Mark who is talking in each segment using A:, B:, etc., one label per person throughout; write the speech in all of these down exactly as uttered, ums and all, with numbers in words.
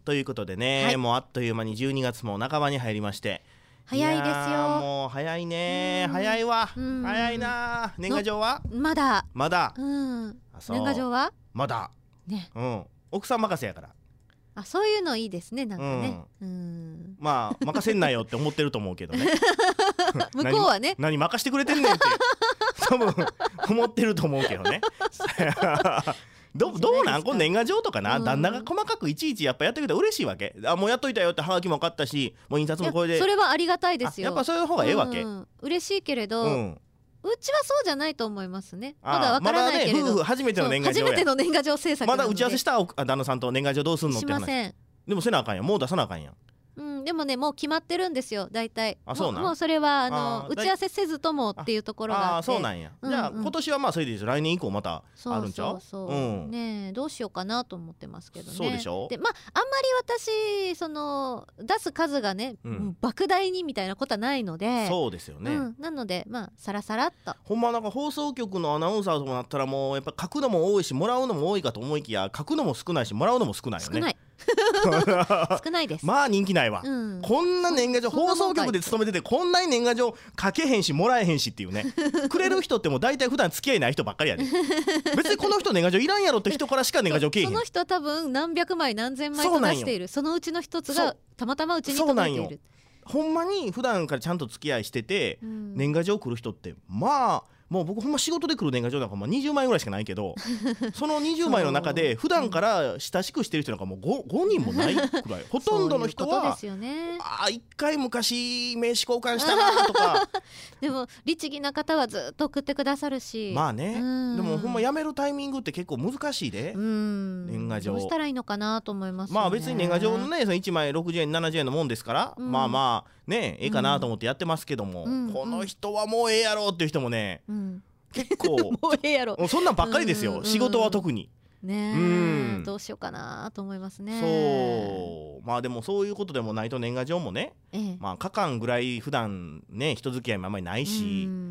A: ということでね、はい、もうあっという間にじゅうにがつも半ばに入りまして、
B: 早いですよ。
A: もう早いね、早いわ、早いな。年賀状は
B: まだ
A: まだ、
B: うん、年賀状は
A: まだ、ね、うん、奥さん任せやから。
B: あ、そういうのいいですね、なんかね、
A: うん、うん、まあ任せんなよって思ってると思うけどね
B: 向こうはね、
A: 何, 何任してくれてんねんって多分思ってると思うけどねど, どうなんこの年賀状とかな、うん、旦那が細かくいちいちやっぱやってくれたら嬉しいわけ。あ、もうやっといたよってハガキも買ったし、もう印刷もこれで。
B: それはありがたいですよ。
A: やっぱそういう方がええわけ、
B: うん、嬉しいけれど、
A: うん、
B: うちはそうじゃないと思いますね。まだわからないけれど、
A: まだね、夫婦初めての年賀状や、
B: 初めての年賀状制作なので、
A: まだ打ち合わせした旦那さんと年賀状どうすんのって話
B: しません。
A: でもせなあかんやん、もう出さなあかんやん。
B: うん、でもね、もう決まってるんですよ、大体。
A: あ、そうなん。
B: もうそれはあの打ち合わせせずともっていうところがあって。
A: ああ、そうなんや、うんうん、じゃあ今年はまあそれでいいです。来年以降またあるんちゃう。
B: そうそうそう、うん、ね、どうしようかなと思ってますけどね。
A: そうでしょ。
B: で、まああんまり私その出す数がね、うん、莫大にみたいなことはないので。
A: そうですよね、
B: うん、なのでまあさらさらっと。
A: ほんまなんか放送局のアナウンサーとかなったらもうやっぱ書くのも多いしもらうのも多いかと思いきや、書くのも少ないしもらうのも少ないよね。
B: 少ない少ないです。
A: まあ人気ないわ、うん、こんな年賀状放送局で勤めててこんなに年賀状書けへんしもらえへんしっていうねくれる人ってもう大体普段付き合いない人ばっかりやで別にこの人年賀状いらんやろって人からしか年賀状けえへん。
B: その人は多分何百枚何千枚と出している。 そ, そのうちの一つがたまたまうちに届いている。
A: ほんまに普段からちゃんと付き合いしてて、うん、年賀状来る人ってまあもう僕ほんま仕事で来る年賀状なんかまあにじゅうまいぐらいしかないけどそのにじゅうまいの中で普段から親しくしてる人なんかもう 5, ごにんもないくらいほとんどの人は
B: そういうことですよね。
A: あいっかい昔名刺交換したなとか
B: でも律儀な方はずっと送ってくださるし、
A: まあね、でもほんま辞めるタイミングって結構難しいで、うん、年賀状
B: どうしたらいいのかなと思いますよね。
A: まあ別に年賀状のねそのいちまいろくじゅうえんななじゅうえんのもんですから、うん、まあまあねええかなと思ってやってますけども、うん、この人はもうええやろっていう人もね、うん、結構
B: もうええやろ
A: そんなんばっかりですよ、うんうんうん、仕事は特に
B: ね、うん、どうしようかなと思いますね。
A: そうまあでもそういうことでもないと年賀状もね、ええ、まあ書かんぐらい普段ね人付き合いもあんまりないし、うん、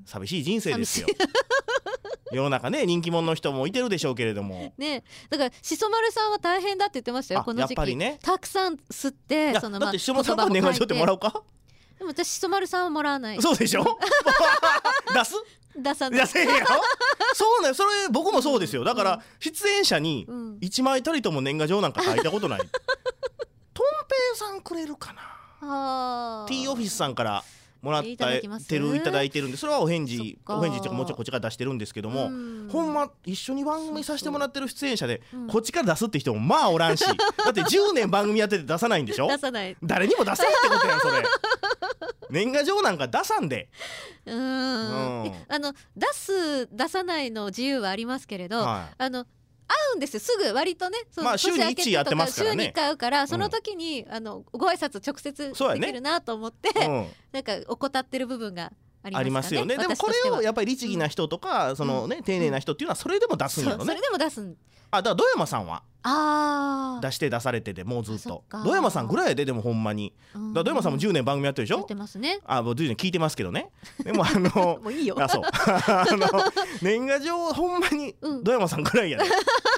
A: 寂しい人生ですよ世の中ね人気者の人もいてるでしょうけれどもね。
B: だからしそ丸さんは大変だって言ってましたよこの時期。やっぱりねたくさん吸ってその
A: だってしそ丸さんは年賀状ってもらうか。
B: でも私しそ丸さんはもらわない。
A: そうでしょ出す
B: 出さない。
A: 出せんやろそうね、それ僕もそうですよ。だから、うん、出演者にいちまいたりとも年賀状なんか書いたことない、うん、とんぺいさんくれるかな。 T オフィスさんからもらってるいただいてるんでそれはお返事お返事っていうかもちろんこっちから出してるんですけども、うん、ほんま一緒に番組させてもらってる出演者でこっちから出すって人もまあおらんし、だってじゅうねん番組やってて出さないんでしょ。
B: 出さない。
A: 誰にも出せんってことやんそれ年賀状なんか出さんで。
B: うーん、うん、あの出す出さないの自由はありますけれど、はい、あの会うんですよすぐ割とね。その
A: まあ週にいちやってますからね。
B: 週にいっかい会うからその時に、うん、あのご挨拶直接できるなと思って、ね、うん、なんか怠ってる部分がありますかね。ありますよね。
A: でもこれをやっぱり律儀な人とか、うん、そのね丁寧な人っていうのはそれでも出すんやろね。
B: それでも出すん。
A: あだから土山さんは
B: あ
A: 出して出されててもうずっと土山さんぐらいででもほんまに、うん、だから土山さんもじゅうねん番組やってるでしょ。
B: やってますね。
A: あもうじゅうねん聞いてますけどね。でもあの
B: もういいよ
A: あそうあの年賀状ほんまに土山さんぐらいやね、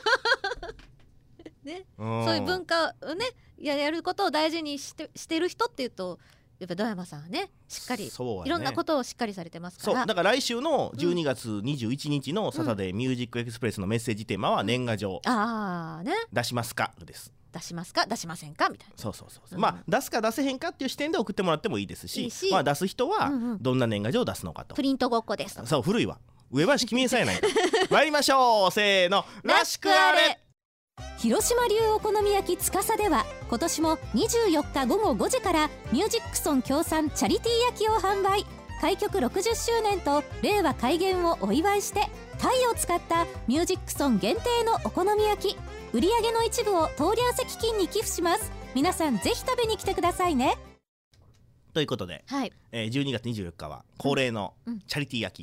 B: うんね、そういう文化をね や, やることを大事にしてしてる人っていうとやっぱ土山さんはねしっかり、ね、いろんなことをしっかりされてますから。
A: そうだから来週のじゅうにがつにじゅういちにちのサタデーミュージックエクスプレスのメッセージテーマは年賀状、
B: うん、あーね
A: 出しますかです
B: 出しますか出しませんかみたいな。
A: そうそうそう、うん、まあ出すか出せへんかっていう視点で送ってもらってもいいですし、いいしまあ、出す人はどんな年賀状を出すのかと、
B: プリントごっこです。
A: そう古いわ上林君さんやないか参りましょうせーのらしくあれ。
C: 広島流お好み焼き司では今年もにじゅうよっかごごごじからミュージックソン協賛チャリティー焼きを販売。開局ろくじゅっしゅうねんと令和開元をお祝いして鯛を使ったミュージックソン限定のお好み焼き売上の一部を東梁石金に寄付します。皆さんぜひ食べに来てくださいね。
A: ということで、はいえー、じゅうにがつにじゅうよっかは恒例のチャリティー焼き、うんうん、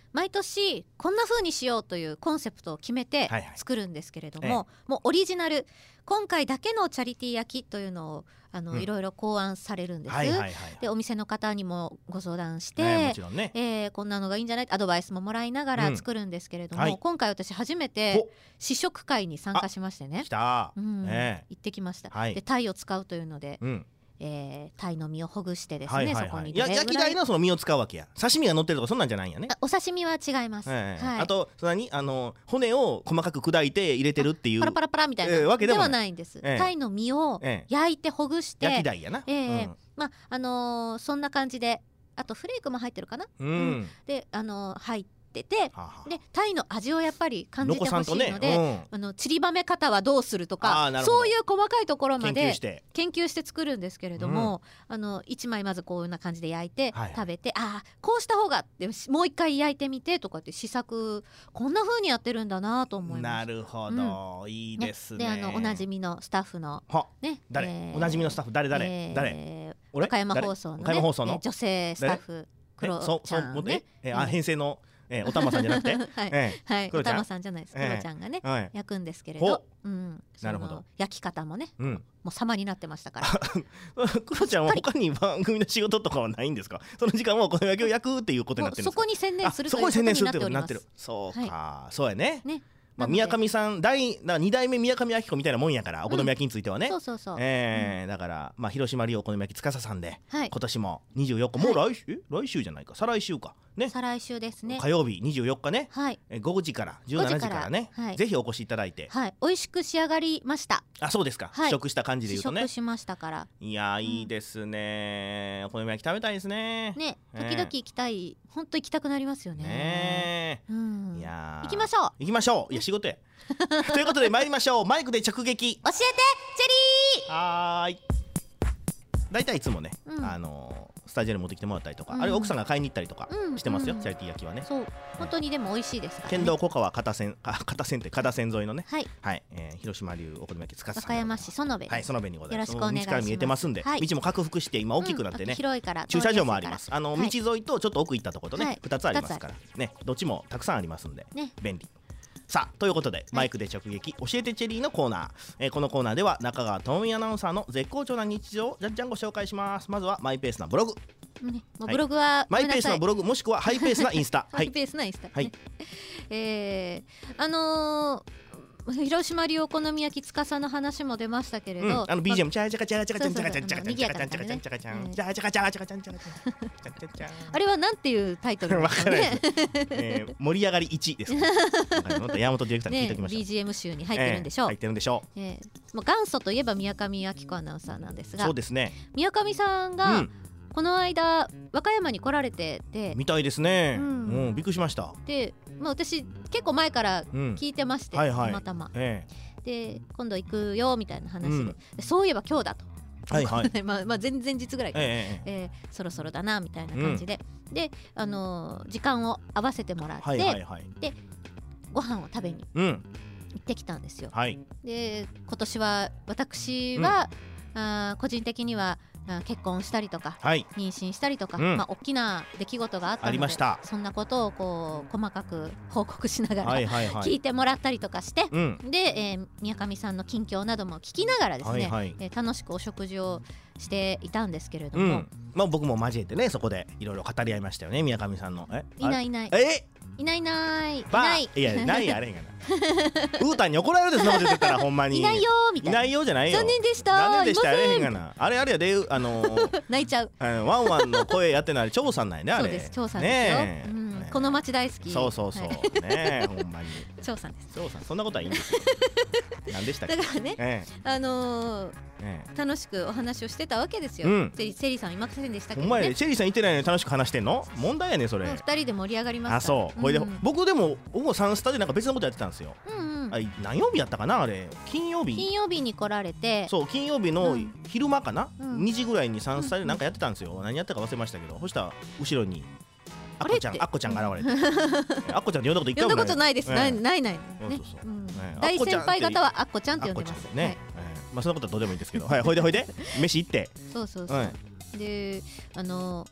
B: 毎年こんな風にしようというコンセプトを決めて作るんですけれども、はいはい、もうオリジナル今回だけのチャリティー焼きというのをあの、うん、いろいろ考案されるんです、はいはいはい、でお店の方にもご相談して、ねもちろんねえー、こんなのがいいんじゃないアドバイスももらいながら作るんですけれども、うんはい、今回私初めて試食会に参加しましてね、
A: 来た、
B: うん
A: ね、
B: 行ってきました、
A: はい、
B: でタイを使うというので、うんえー、タイの身をほぐしてですね、はいはいはい、そこに
A: や焼き貝のその身を使うわけや。刺身が乗ってるとかそんなんじゃないんやね。
B: お刺身は違います、
A: はいはい、あとそんなにあの骨を細かく砕いて入れてるっていう
B: パラパラパラみたいな、えー、わけではないんです、えー、タイの身を焼いてほぐして、えー、
A: 焼き貝やな、
B: えーうんまああのー、そんな感じであとフレークも入ってるかな、うんうん、で、あのー、入っててははでタイの味をやっぱり感じてほしいので、ねうん、あの散りばめ方はどうするとかそういう細かいところまで研究して研究して作るんですけれども、うん、あのいちまいまずこういうな感じで焼いて、はい、食べてあこうした方がってもう一回焼いてみてとかって試作こんな風にやってるんだなと思います。
A: なるほど、うん、いいですね。
B: であのおなじみのスタッフの、
A: ね誰、えー、おなじみのスタッフ誰誰、えー、誰
B: 岡山放送の、ね、
A: 岡山放送の、
B: えー、女性スタッフクロちゃんね、
A: えあ編成のえー、おたまさんじゃなくて
B: はい、えー、はい、おたまさんじゃないです、クロちゃんがね、えー、焼くんですけれど、うん、
A: なるほど
B: 焼き方もね、うん、もう様になってましたから
A: クロちゃんは他に番組の仕事とかはないんですか？その時間はお好み焼きを焼くっていうことになってるんですか？
B: そこに専念するということになっております。
A: そうか、はい、そうやね、
B: ね
A: まあ、宮上さん第に代目宮上明子みたいなもんやからお好み焼きについてはね、
B: うん、そうそうそう、
A: えーうん、だから、まあ、広島流お好み焼き司さんで、はい、今年もにじゅうよっかもう来週、はい、来週じゃないか再来週かね、
B: 再来週ですね、
A: 火曜日にじゅうよっかね、
B: はい、
A: ごじからじゅうしちじからね、はい、ぜひお越しいただいて、
B: はい、美味しく仕上がりました。
A: あそうですか、はい、試食した感じで言うとね
B: 試食しましたから。
A: いやいいですね、うん、お好み焼き食べたいですね。
B: ね時々行きたい、えー、本当行きたくなりますよね。
A: ね、
B: うん、
A: いや
B: 行きましょう
A: 行きましょういや仕事やということで参りましょう。マイクで直撃
B: 教えてチェリー。
A: はーい、だいたいいつもね、うん、あのー、スタジオに持ってきてもらったりとか、うん、あるいは奥さんが買いに行ったりとかしてますよ、うん、チャリティー焼きはね。
B: そう本当にでも美味しいですからね。
A: 県道小川片線あ片線って片線沿いのね、
B: はい、
A: はい、えー、広島流お好み焼き司さん、
B: 和歌山市園部、
A: はい、園部にございます。
B: よろしくお願いします。
A: 道から見えてますんで、はい、道も拡幅して今大きくなってね、うん、
B: 広いから
A: 駐車場もあります。あの、はい、道沿いとちょっと奥行ったところとね、はい、ふたつありますからね、どっちもたくさんありますんで、ね、便利。さあということで、はい、マイクで直撃教えてチェリーのコーナー、えー、このコーナーでは中川智美アナウンサーの絶好調な日常をじゃんじゃんご紹介します。まずはマイペースなブログ、
B: ね、もうブログは、はい、
A: マイペースなブログもしくはハイペースなインスタ
B: ハイペースなインスタ、
A: はい、
B: えー、あのー広島流お好み焼き司の話も出ましたけれど、
A: あの ビージーエム チャラチャカチャラチャカチャンチャカチャンチャカチャンチャカチャンチャカチャンチャカチャンチャカチャカチャラチャカチャンチャカチャンあ
B: れはなんていうタイトルですかね。
A: 盛り上がりいちです。山本ディレクターに聞いておきました。
B: ビージーエム 集に入ってるんでしょう。
A: 入ってるんでしょう。
B: もう元祖といえば宮上明子アナウンサーなんですが、
A: そうですね。
B: 宮上さんがこの間和歌山に来られてて
A: みたいですね、うんうん、びっくりしました。
B: で、まあ、私結構前から聞いてまして、うんはいはい、たまたま、ええ、で今度行くよみたいな話で、うん、そういえば今日だと、はいはいまあ、まあ前々日ぐらいから、えええー、そろそろだなみたいな感じで、うん、で、あのー、時間を合わせてもらって、はいはいはい、でご飯を食べに行ってきたんですよ、うんはい、で今年は私は、うん、あ個人的には結婚したりとか、はい、妊娠したりとか、うん、まあ、大きな出来事があったので、ありました。そんなことをこう細かく報告しながら、はいはいはい、聞いてもらったりとかして、うん、で、えー、宮上さんの近況なども聞きながらですね、はいはい、えー、楽しくお食事をしていたんですけれども、うん、まあ、
A: 僕も交えてねそこでいろいろ語り合いましたよね。宮上さんのえ
B: いないいない
A: え
B: いないいないい
A: ないいやないあれへんがなウータンに怒られるですなこと言ってたらほんまに
B: いないよみたいな、
A: いないよじゃないよ、
B: 残念でした
A: 残念でしたあれへんがな、あれあれやで、あのー、
B: 泣いちゃう、
A: ワンワンの声やってるのあれ張さんなんやね、あれ。
B: そうです、張さんですよ、ね、うん、この街大好き、
A: そうそうそう、はい、ねほんまに
B: 張さんです。
A: 張さんそんなことはいいんですよ何でしたっけ。
B: だからね、ええ、あのーええ、楽しくお話をしてたわけですよ、うん、セリーさんいませんでしたけどね。
A: お前チェリーさん言ってないのに楽しく話してんの問題やねそれ。
B: ふたりで盛り上がりました。
A: あそう、これで、うん、僕でも僕もサンスタでなんか別のことやってたんですよ、うんうん、あ何曜日やったかなあれ、金曜日
B: 金曜日に来られて、
A: そう金曜日の昼間かな、うん、にじぐらいにサンスタでなんかやってたんですよ、うんうん、何やったか忘れましたけど、そしたら後ろにあっこちゃんあっこちゃんが現れて、うん、あっこちゃんって呼んだこと一回もない。
B: 呼んだことないです、ええ、ないないない、ね、
A: そうそうそう、うんね、
B: 大先輩方はあっこちゃんって呼んでますね、はい、
A: まあそんなことはどうでもいいんですけどはい、ほいでほいで飯行って
B: そうそうそう、はい、であの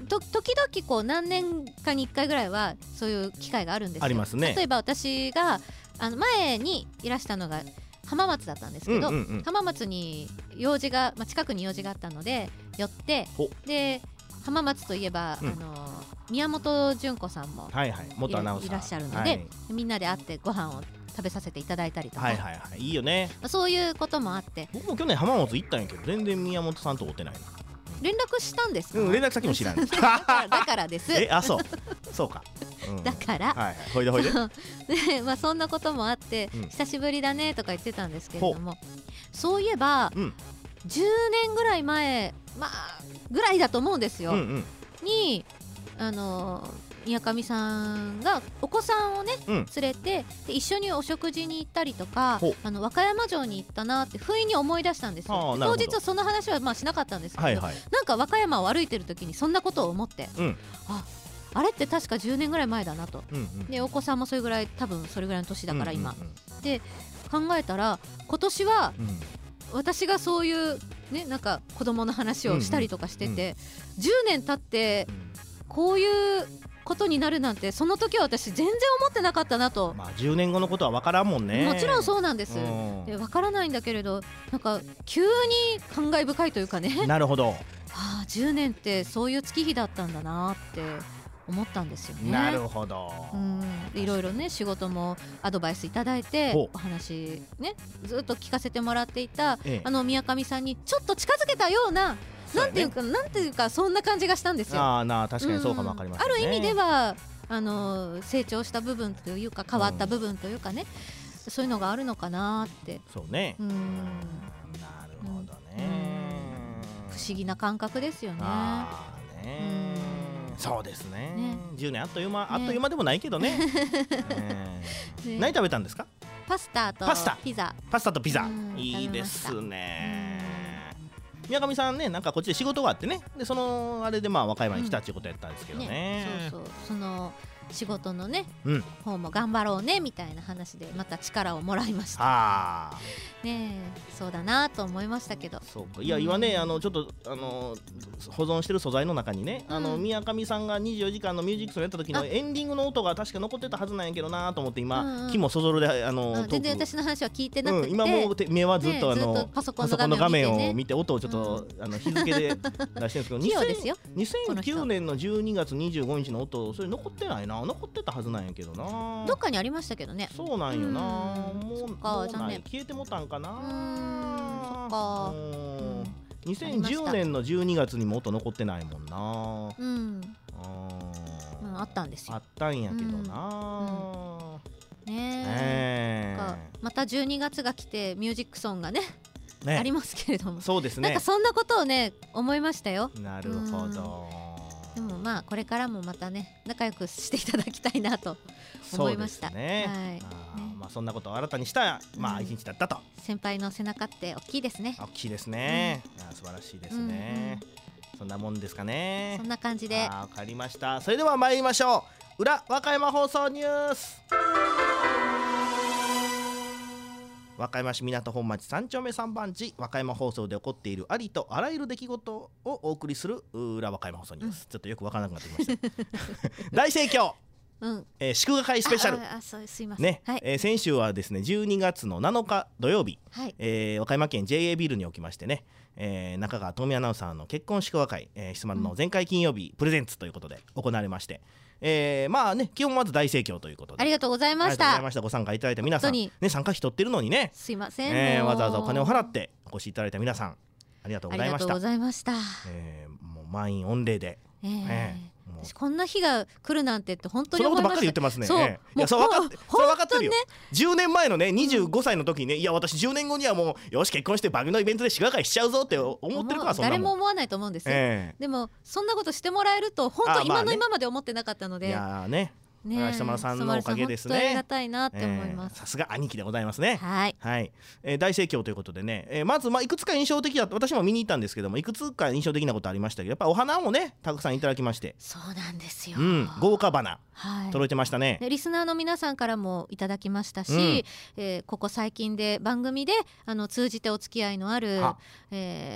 B: と時々こう何年かにいっかいぐらいはそういう機会があるんですよ。
A: ありますね。
B: 例えば私があの前にいらしたのが浜松だったんですけど、うんうんうん、浜松に用事が、まあ、近くに用事があったので寄ってで浜松といえば、うん、あの宮本純子さんも、
A: はいはい、元アナウンサー
B: いらっしゃるので、はい、みんなで会ってご飯を食べさせていただいたりとか、
A: はいはいはい、いいよね。
B: そういうこともあって
A: 僕も去年浜松行ったんやけど全然宮本さんと会ってないな。
B: 連絡したんですか？
A: うん、連絡先も知らない
B: だからだからです
A: え、あ、そうそうか、
B: うん、だから、
A: はいはい、ほいでほいで
B: で、まあ、そんなこともあって、うん、久しぶりだねとか言ってたんですけれども、そういえば、うん、じゅうねんぐらい前、まあ、ぐらいだと思うんですよ、うんうん、にあの宮上さんがお子さんをね、うん、連れてで一緒にお食事に行ったりとかあの和歌山城に行ったなって不意に思い出したんですよ。当日はその話はまあしなかったんですけど、はいはい、なんか和歌山を歩いてる時にそんなことを思って、うん、ああれって確かじゅうねんぐらい前だなと、うんうん、でお子さんもそれぐらい多分それぐらいの年だから今、うんうんうん、で考えたら今年は、うん、私がそういうねなんか子供の話をしたりとかしてて、うんうんうん、じゅうねん経ってこういうことになるなんてその時は私全然思ってなかったなと。
A: まあじゅうねんごのことは分からんもんね。
B: もちろんそうなんです。で分からないんだけれどなんか急に感慨深いというかね。
A: なるほど。
B: はあ、じゅうねんってそういう月日だったんだなって思ったんですよね。
A: なるほど。
B: うん、いろいろね仕事もアドバイスいただいてお話ねずっと聞かせてもらっていた、ええ、あの宮上さんにちょっと近づけたようななんていうか、なんていうかそんな感じがしたんですよ。
A: ああな確かにそうかもわかりますね、
B: うん、ある意味ではあの成長した部分というか変わった部分というかね、うん、そういうのがあるのかなって。
A: そうね、うん、なるほどね、
B: うん、不思議な感覚ですよね。
A: あね、うん、そうです ね, ねじゅうねんあっという間、ね、あっという間でもないけど ね, ね何食べたんですか？
B: パスタとピザ。
A: パスタとピザ、うん、いいですね。宮上さんねなんかこっちで仕事があってねでそのあれでまあ和歌山に来たっていうことやったんですけど ね,、うんね
B: そうそうその仕事のね、うん、方も頑張ろうねみたいな話でまた力をもらいました。あねえそうだなと思いましたけど。
A: そうかいや今ね、うん、あのちょっとあの保存してる素材の中にね、うん、あの宮上さんがにじゅうよじかんのミュージックソンやった時のエンディングの音が確か残ってたはずなんやけどなと思って今、うんうん、気もそぞろであの
B: 全然私の話は聞いてなくて、うん、
A: 今もう目はずっと、ね、あの
B: パソコン
A: の画面を見て音をちょっと、うん、あの日付で出してるんですけど
B: 器用ですよ
A: にせんきゅうねんのじゅうにがつにじゅうごにちの音それ残ってないな残ってたはずなんやけどな
B: どっかにありましたけどね。
A: そうなんよなもうかじゃない消えてもたんかな。
B: うんそっかうん
A: にせんじゅうねんのじゅうにがつにも音残ってないもんな。うん
B: あ, うん、あったんですよ。
A: あったんやけどな、
B: うんうん、ねえ、なんかまたじゅうにがつが来てミュージックソンが ね, ねありますけれども
A: そうですね
B: なんかそんなことをね思いましたよ。
A: なるほど。
B: でもまあこれからもまたね仲良くしていただきたいなと思いました。
A: そうですね、はいあねまあ、そんなことを新たにした、まあ、一日だったと、
B: うん、先輩の背中って大きいですね。
A: 大きいですね、うん、あ素晴らしいですね、うんうん、そんなもんですかね。
B: そんな感じで
A: わかりました。それでは参りましょう。裏和歌山放送ニュース。和歌山市港本町さん丁目さん番地和歌山放送で起こっているありとあらゆる出来事をお送りする裏和歌山放送ニュース、うん、ちょっとよくわからなくなってきました大盛況、うんえー、祝賀会スペシャル。
B: ああそうすいません、
A: ねはいえー、先週はですねじゅうにがつのなのか土曜日、はいえー、和歌山県 ジェイエー ビルにおきましてね、えー、中川智美アナウンサーの結婚祝賀会、えー、質問の前回金曜日、うん、プレゼンツということで行われまして、えー、まあね基本まず大盛況ということで
B: ありがとうございました。
A: ありがとうございました。ご参加いただいた皆さん、ね、参加費取ってるのにね
B: すいません、
A: えー、わざわざお金を払ってお越しいただいた皆さんありがとうございました。ありがとう
B: ございました、
A: えー、もう満員御礼で、えーえー
B: 私こんな日が来るなんてって本当に思いました。
A: そのことばっかり言ってますね。
B: そう、
A: ええ、いやそう分かってそれ分かってるよ、ね、じゅうねんまえのねにじゅうごさいの時にね、うん、いや私じゅうねんごにはもうよし結婚してバグのイベントで祝賀会しちゃうぞって思ってるからそんなもん
B: 誰も思わないと思うんですよ、えー、でもそんなことしてもらえると本当今の今まで思ってなかったので、
A: いやねね、久丸さんのおかげですね。
B: 本当ありがたいなって思います。
A: さすが兄貴でございますね。
B: はい、
A: はいえー、大盛況ということでね、えー、まずまあいくつか印象的だった私も見に行ったんですけどもいくつか印象的なことありましたけどやっぱお花もねたくさんいただきまして。
B: そうなんですよ、
A: うん、豪華花、はい、届いてましたね。
B: リスナーの皆さんからもいただきましたし、うんえー、ここ最近で番組であの通じてお付き合いのある、えー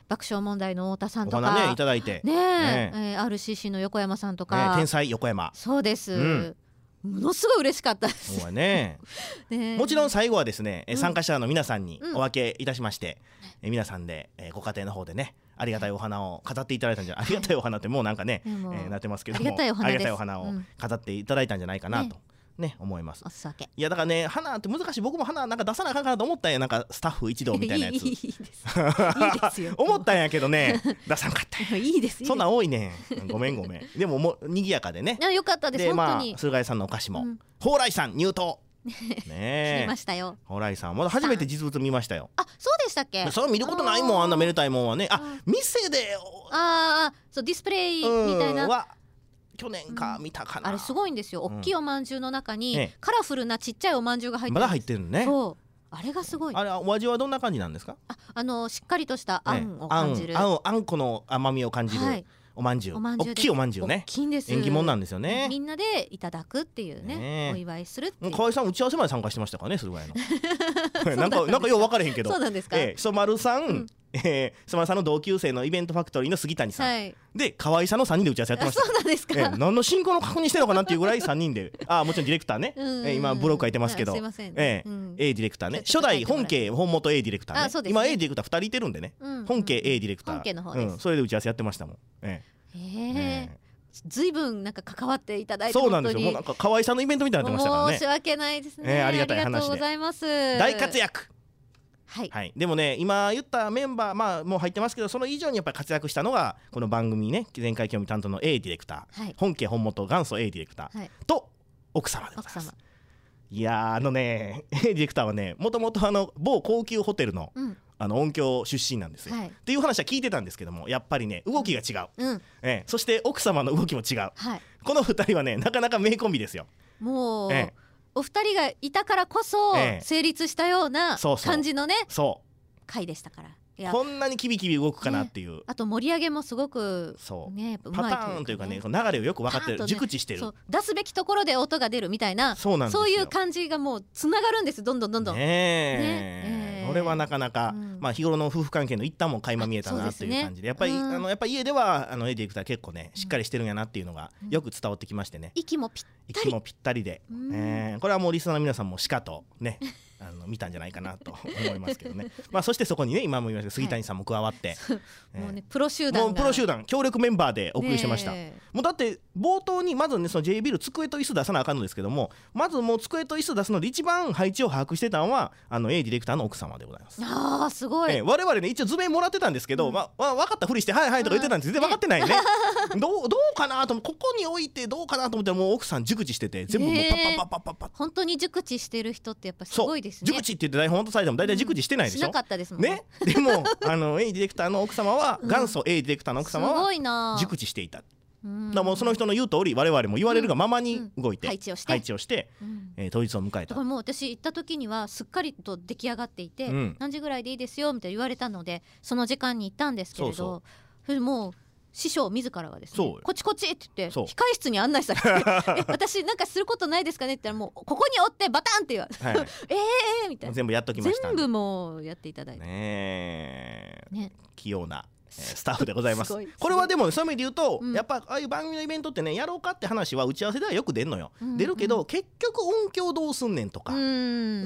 B: 爆笑問題の太田さんとか
A: お花ねいただいて
B: ねえ、えー、アールシーシー の横山さんとか、
A: ね、天才横山
B: そうです、うん、ものすごい嬉しかったです。
A: そうねねもちろん最後はですね、うん、参加者の皆さんにお分けいたしまして、うん、え皆さんで、えー、ご家庭の方でねありがたいお花を飾っていただいたんじゃ、はい、ありがたいお花ってもうなんかね、えー、なってますけども
B: ありがたいお花です。
A: ありがたいお花を飾っていただいたんじゃないかなと、ねね、思います。
B: おすわけ。
A: いやだからね花って難しい。僕も花なんか出さなあかんかなと思ったんや。なんかスタッフ一同みたいなやつ
B: いいですいいですよ
A: 思ったんやけどね出さんかった
B: いいです
A: そんなん多いねごめんごめんでももう賑やかでね。
B: よかったです。
A: で
B: 本当に、
A: まあ菅井さんのお菓子も、うん、蓬莱さん入刀ね
B: 見ましたよ。
A: 蓬莱さんまだ初めて実物見ましたよ。
B: あそうでしたっけ。
A: それ見ることないもんあんなめでたいもんはね。あ店で
B: ああそうディスプレイみたいな
A: は去年か見たかな、
B: うん、あれすごいんですよ。大きいおまんじゅうの中に、ね、カラフルなちっちゃいおまんじゅうが入ってる。
A: まだ入ってるのね。
B: そうあれがすごい。
A: あれお味はどんな感じなんですか。
B: あ、あのしっかりとしたあんを感じる、
A: ね、あん、あん、あんこの甘みを感じる、はい、おまんじゅう。大きいおまんじゅうね。
B: 大きいんです。
A: 縁起物なんですよね。
B: みんなでいただくっていうね、ねお祝いするっていう。
A: 河合さん打ち合わせまで参加してましたからね、すごいのなんかなんかよう分からへんけど。
B: そうなんですか。
A: えー、ひそまるさん、うんえー、ひそまるさんの同級生のイベントファクトリーの杉谷さん、はい、で河合さんのさんにんで打ち合わせやってました。
B: そうなんですか。
A: えー、何の進行の確認してるのかなっていうぐらいさんにんであもちろんディレクターね、うんうん、えー、今ブログ書いてますけど、
B: すいません、ね
A: えーうん、A ディレクターね、初代本家本元 A ディレクターね、
B: ね
A: 今 A ディレクターふたりいてるんでね、うんうん、本家 A ディレクター
B: 本家の方です、
A: うん、それで打ち合わせやってましたもん。えー
B: えーずいぶんなんか関わっていただいて
A: そうなんですよ。もうなんか河合さんのイベントみたいになってましたからね。
B: 申し訳ないですね、
A: えー、ありがたい話で
B: ありがとうございます。
A: 大活躍、
B: はい
A: はい、でもね今言ったメンバー、まあ、もう入ってますけどその以上にやっぱり活躍したのがこの番組ね前回興味担当の A ディレクター、はい、本家本元元祖 A ディレクター、はい、と奥様でございます。いやあのね A ディレクターはねもともとあの某高級ホテルの、うんあの音響出身なんですよ、はい、っていう話は聞いてたんですけどもやっぱりね動きが違う、うんええ、そして奥様の動きも違う、はい、このふたりはねなかなか名コンビですよ。
B: もう、ええ、お二人がいたからこそ成立したような感じのね、ええ、そう回でしたから
A: こんなにキビキビ動くかなっていう、ね、
B: あと盛り上げもすごく、
A: そう、
B: ね、
A: パターンというかね流れをよく分かってる、ね、熟知してる。
B: そう出すべきところで音が出るみたいな、
A: そうなんですよ。
B: そういう感じがもうつながるんですどんどんどんどんね
A: え、ねこれはなかなか、うんまあ、日頃の夫婦関係の一端も垣間見えたなっていう感じで、やっぱり、うん、あのやっぱり家ではあのエディレクター結構ねしっかりしてるんやなっていうのがよく伝わってきましてね、
B: うん、息もぴったり
A: 息もぴったりで、うんえー、これはもうリスナーの皆さんもしかとねあの見たんじゃないかなと思いますけどねまあそしてそこにね今も言いました杉谷さんも加わって、はい
B: えー、もうねプロ集団が
A: もうプロ集団協力メンバーでお送りしてました、ね、もうだって冒頭にまずねその J ビル机と椅子出さなあかんのですけどもまずもう机と椅子出すので一番配置を把握してたのはあの A ディレクターの奥様でございます。
B: あーすごい、
A: えー、我々ね一応図面もらってたんですけど、うんまあ、分かったふりしてはいはいとか言ってたんですけど、うん、全然分かってないねどう、どうかなとここに置いてどうかなと思ったらもう奥さん熟知してて全部もうパッパッパッパッパッパッ、
B: えー、本当に熟知してる人ってやっぱすごいですね。
A: 熟知って言って台本とされても大体熟知してないでしょ、うん、
B: しなかったですもん
A: ね。でもあの A ディレクターの奥様は、うん、元祖 A ディレクターの奥様は熟知していた。だからもうその人の言う通り我々も言われるがままに動いて、
B: うんうん、配置をして、
A: 配置をして、うんえー、当日を迎えた。
B: だからもう私行った時にはすっかりと出来上がっていて、うん、何時ぐらいでいいですよみたいな言われたのでその時間に行ったんですけれど、そうそうそれもう師匠自らがですねこっちこっちって言って控え室に案内されてえ私なんかすることないですかねって言ったらもうここにおってバタンって言われて、はい、ええーみたいな
A: 全部やっときました。
B: 全部もうやっていただいて
A: ねね器用なスタッフでございます。これはでもそういう意味で言うと、うん、やっぱああいう番組のイベントってねやろうかって話は打ち合わせではよく出るのよ、うんうん、出るけど結局音響どうすんねんとか、うん、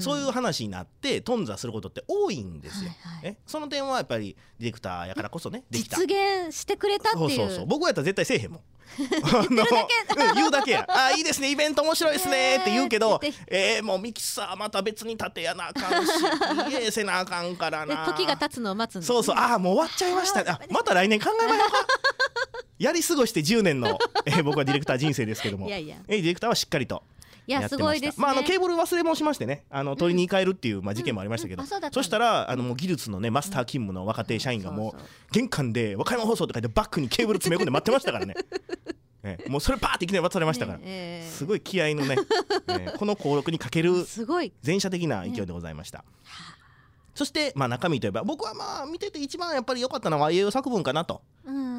A: そういう話になって頓挫することって多いんですよ、はいはい、えその点はやっぱりディレクターやからこそねできた
B: 実現してくれたっていう。
A: そうそうそう僕やったら絶対せえへんもん
B: 言ってるだけ
A: うん、言うだけやあいいですねイベント面白いですねって言うけど、えー、もうミキサーまた別に立てやなあかんし家せなあかんからな
B: 時が経つのを待つんです、
A: ね、そうそうあもう終わっちゃいましたあまた来年考えましょうかやり過ごしてじゅうねんの、えー、僕はディレクター人生ですけどもいやいや、えー、ディレクターはしっかりと
B: いやすごいですね。
A: まあ、あのケーブル忘れもしましてねあの取りに帰るっていう、まあ、事件もありましたけど、うんうん、そ, そしたらあのもう技術のねマスター勤務の若手社員がもう玄関で和歌山放送って書いてバッグにケーブル詰め込んで待ってましたからねええ、もうそれパーっていきなり渡されましたから、ねえー、すごい気合いのね、えー、この登録にかける全社的な勢いでございました、ね、そして、まあ、中身といえば僕はまあ見てて一番やっぱり良かったのは エーエー 作文かなと。うん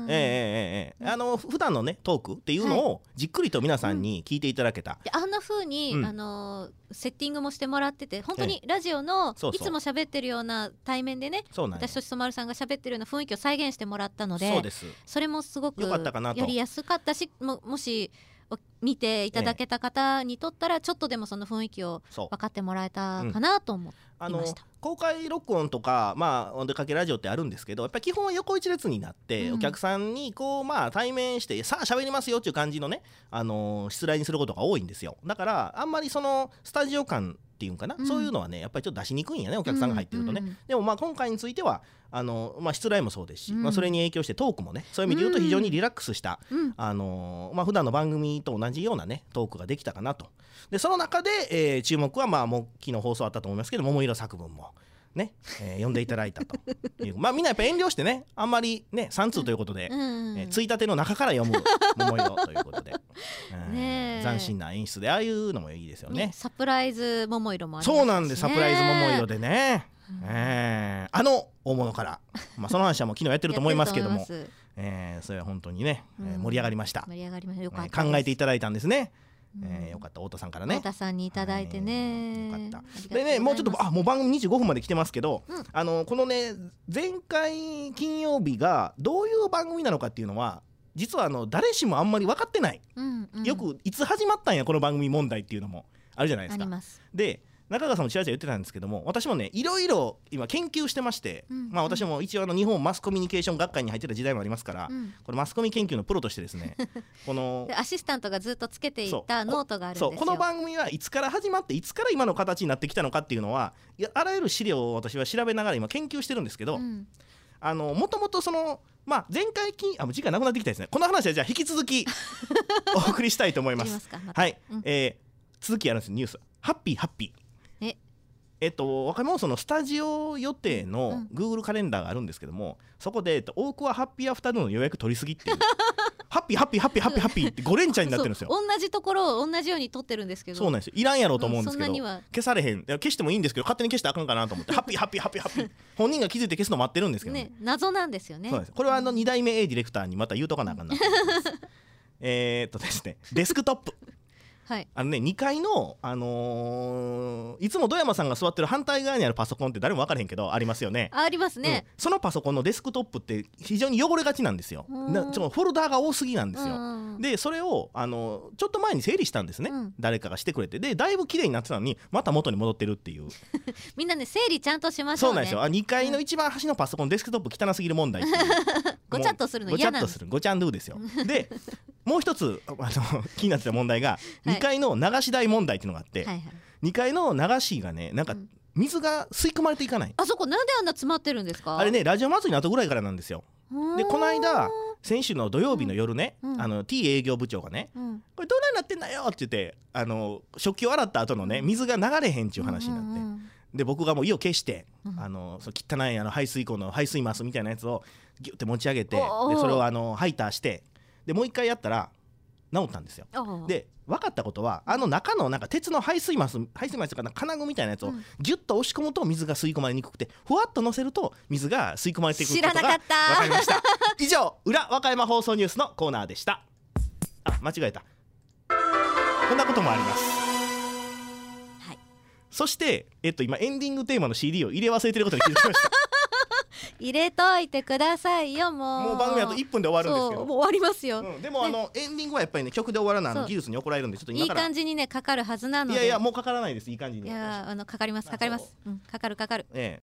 A: ええええあの普段のねトークっていうのをじっくりと皆さんに聞いていただけた、
B: であんな風に、うん、あのセッティングもしてもらってて本当にラジオのいつも喋ってるような対面でね、私としそ丸さんが喋ってるような雰囲気を再現してもらったので、
A: そうです、
B: それもすごく
A: よかったかなと、
B: やりやすかったし、も, もし見ていただけた方にとったらちょっとでもその雰囲気を分かってもらえたかなと思っていました、うん、あの
A: 公開録音とか、まあ、お出かけラジオってあるんですけど、やっぱり基本は横一列になって、うん、お客さんにこう、まあ、対面してさあ喋りますよっていう感じのね、あのー、失礼にすることが多いんですよ。だからあんまりそのスタジオ感っていうんかな、うん、そういうのはねやっぱりちょっと出しにくいんやね、お客さんが入ってるとね、うんうん、でもまあ今回についてはあの、まあ、失礼もそうですし、うんまあ、それに影響してトークもね、そういう意味で言うと非常にリラックスした、うんあのーまあ、普段の番組と同じようなねトークができたかなと。でその中で、えー、注目はまあもう昨日放送あったと思いますけど、桃色作文もね、えー、読んでいただいたというまあみんなやっぱ遠慮してね、あんまりねさん通ということで、うんうんえー、ついたての中から読む桃色ということで、えー、斬新な演出でああいうのもいいですよ ね, ね
B: サプライズ桃色もありますし、
A: ね、そうなんです、サプライズ桃色でね、うんえー、あの大物から、まあ、その話はもう昨日やってると思いますけどもえー、それは本当にね、えー、盛り上がりました、
B: 盛り上がりました、よかったです、
A: えー、考えていただいたんですね、うんえー、よかった、太田さんからね、
B: 太田さんにいただいてね、
A: はい、よかったでね、もうちょっとあもう番組にじゅうごふんまで来てますけど、うん、あのこのね前回金曜日がどういう番組なのかっていうのは実はあの誰しもあんまり分かってない、うんうん、よくいつ始まったんやこの番組問題っていうのもあるじゃないですか。
B: あります。
A: で中川さんもちらちら言ってたんですけども、私もねいろいろ今研究してまして、うんまあ、私も一応あの日本マスコミュニケーション学会に入ってた時代もありますから、うん、これマスコミ研究のプロとしてですねこの
B: アシスタントがずっとつけていたノートがあるんですよ。
A: そうこの番組はいつから始まっていつから今の形になってきたのかっていうのはいやあらゆる資料を私は調べながら今研究してるんですけど、うん、あのもともとそのまあ前回金あもう時間なくなってきたですね。この話はじゃあ引き続きお送りしたいと思います。まはい、うんえー、続きやるんですニュースハッピーハッピーええっと、若者そのスタジオ予定の Google カレンダーがあるんですけども、うん、そこで、えっと、大桑ハッピーアフタヌーンの予約取りすぎっていうハッピーハッピーハッピーハッピーハッピーってご連チャンになってるんですよ。
B: 同じところを同じように撮ってるんですけど、
A: そうなんですよ、いらんやろうと思うんですけど、うん、消されへん、消してもいいんですけど勝手に消したらあかんかなと思ってハッピーハッピーハッピーハッピー本人が気づいて消すの待ってるんですけど ね, ね
B: 謎なんですよね。
A: そうです。これはあのに代目 A ディレクターにまた言うとかなあかんなえっとですねデスクトップはい、あのねにかいの、あのー、いつも土山さんが座ってる反対側にあるパソコンって誰も分からへんけどありますよね。
B: ありますね、
A: うん、そのパソコンのデスクトップって非常に汚れがちなんですよ。なちょフォルダーが多すぎなんですよ。でそれを、あのー、ちょっと前に整理したんですね、うん、誰かがしてくれて、でだいぶ綺麗になってたのにまた元に戻ってるっていう
B: みんなね整理ちゃんとしましょうね。
A: そうなんですよ。あにかいの一番端のパソコン、うん、デスクトップ汚すぎる問題っていう
B: ごちゃっとするの嫌なんです。
A: ごちゃっとするごちゃんドゥですよでもう一つあの気になってた問題が、はい、にかいの流し台問題っていうのがあって、はいはい、にかいの流しがねなんか水が吸い込まれていかない、うん、
B: あそこなんであんな詰まってるんですか。
A: あれねラジオ祭りの後ぐらいからなんですよ。でこの間先週の土曜日の夜ね、うん、あの T 営業部長がね、うん、これどうなってんだよって言ってあの食器を洗った後のね水が流れへんっていう話になって、うんうん、で僕がもう意を決して、うん、あのそ汚いあの排水口の排水マスみたいなやつをギュッて持ち上げて、でそれをあのハイターしてでもう一回やったら治ったんですよ。で分かったことはあの中のなんか鉄の排水マス排水マスとか金具みたいなやつをギュッと押し込むと水が吸い込まれにくくて、ふわっと乗せると水が吸い込まれていくことが分かりました。以上裏和歌山放送ニュースのコーナーでした。あ間違えた、こんなこともあります、はい、そして、えっと、今エンディングテーマの シーディー を入れ忘れてることに気づきました
B: 入れといてくださいよ。もう
A: もう番組あといっぷんで終わるんですけど、
B: もう終わりますよ、
A: うん、でも、ね、あのエンディングはやっぱりね曲で終わらないの技術に怒られるんでちょっと今から
B: いい感じにねかかるはずなので。
A: いやいやもうかからないです。いい感じに
B: いやあのかかりますかかります、うん、かかるかかる、
A: ええ